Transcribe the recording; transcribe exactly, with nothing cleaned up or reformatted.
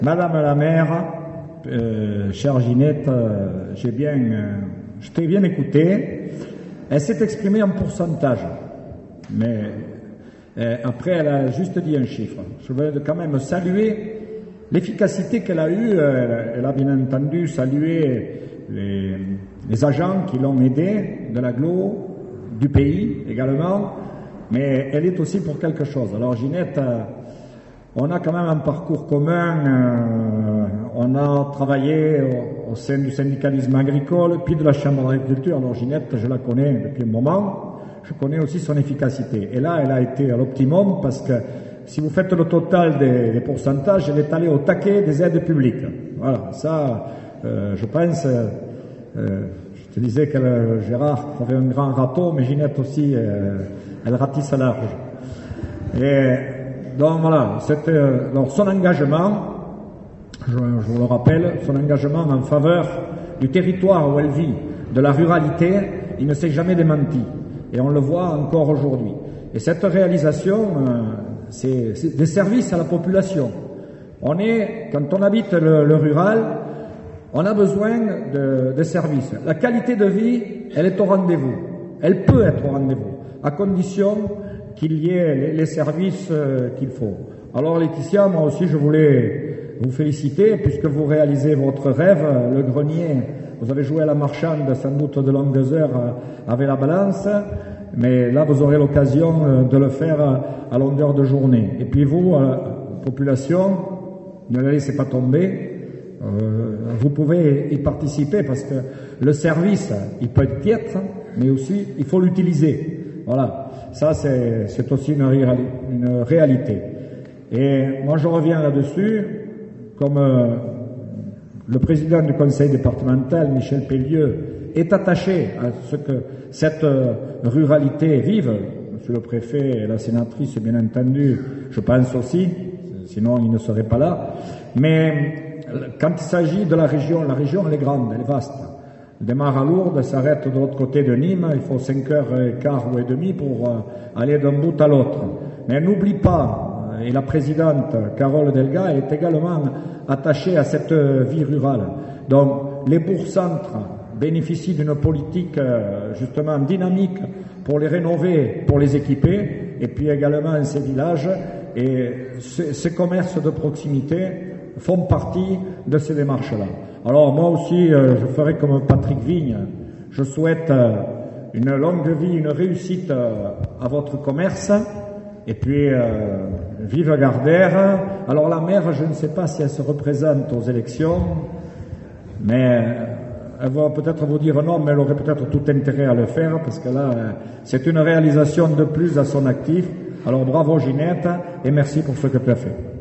Madame la maire, euh, chère Ginette, euh, j'ai bien, euh, je t'ai bien écouté. Elle s'est exprimée en pourcentage, mais euh, après elle a juste dit un chiffre. Je veux quand même saluer l'efficacité qu'elle a eue. Elle, elle a bien entendu salué les, les agents qui l'ont aidé de l'agglo, du pays également, mais elle est aussi pour quelque chose. Alors Ginette, euh, on a quand même un parcours commun, euh, on a travaillé au, au sein du syndicalisme agricole, puis de la Chambre d'agriculture. Alors Ginette, je la connais depuis un moment, je connais aussi son efficacité. Et là, elle a été à l'optimum parce que si vous faites le total des, des pourcentages, elle est allée au taquet des aides publiques. Voilà, ça, euh, je pense, euh, euh, je te disais que euh, Gérard avait un grand râteau, mais Ginette aussi, euh, elle ratisse large. Et donc voilà, c'était, alors son engagement, je, je vous le rappelle, son engagement en faveur du territoire où elle vit, de la ruralité, il ne s'est jamais démenti. Et on le voit encore aujourd'hui. Et cette réalisation, euh, c'est, c'est des services à la population. On est, quand on habite le, le rural, on a besoin de, de services. La qualité de vie, elle est au rendez-vous. Elle peut être au rendez-vous, à condition qu'il y ait les, les services euh, qu'il faut. Alors Laetitia, moi aussi je voulais vous féliciter puisque vous réalisez votre rêve, le grenier. Vous avez joué à la marchande sans doute de longues heures euh, avec la balance, mais là vous aurez l'occasion euh, de le faire euh, à longueur de journée. Et puis vous, euh, population, ne la laissez pas tomber. Euh, vous pouvez y participer parce que le service, il peut être piètre, mais aussi il faut l'utiliser. Voilà, ça c'est, c'est aussi une, réali- une réalité. Et moi je reviens là-dessus, comme euh, le président du conseil départemental, Michel Pellieu, est attaché à ce que cette euh, ruralité vive. Monsieur le préfet et la sénatrice, bien entendu, je pense aussi, sinon il ne serait pas là. Mais quand il s'agit de la région, la région elle est grande, elle est vaste. Elle démarre à Lourdes, s'arrête de l'autre côté de Nîmes, il faut cinq heures et quart ou et demi pour euh, aller d'un bout à l'autre. Mais elle n'oublie pas, euh, et la présidente Carole Delga, elle est également attachée à cette euh, vie rurale. Donc les bourgs-centres bénéficient d'une politique euh, justement dynamique pour les rénover, pour les équiper, et puis également ces villages, et ces, ces commerces de proximité font partie de ces démarches-là. Alors moi aussi, euh, je ferai comme Patrick Vigne. Je souhaite euh, une longue vie, une réussite euh, à votre commerce. Et puis, euh, vive Gardère. Alors la maire, je ne sais pas si elle se représente aux élections, mais elle va peut-être vous dire non, mais elle aurait peut-être tout intérêt à le faire, parce que là, euh, c'est une réalisation de plus à son actif. Alors bravo Ginette, et merci pour ce que tu as fait.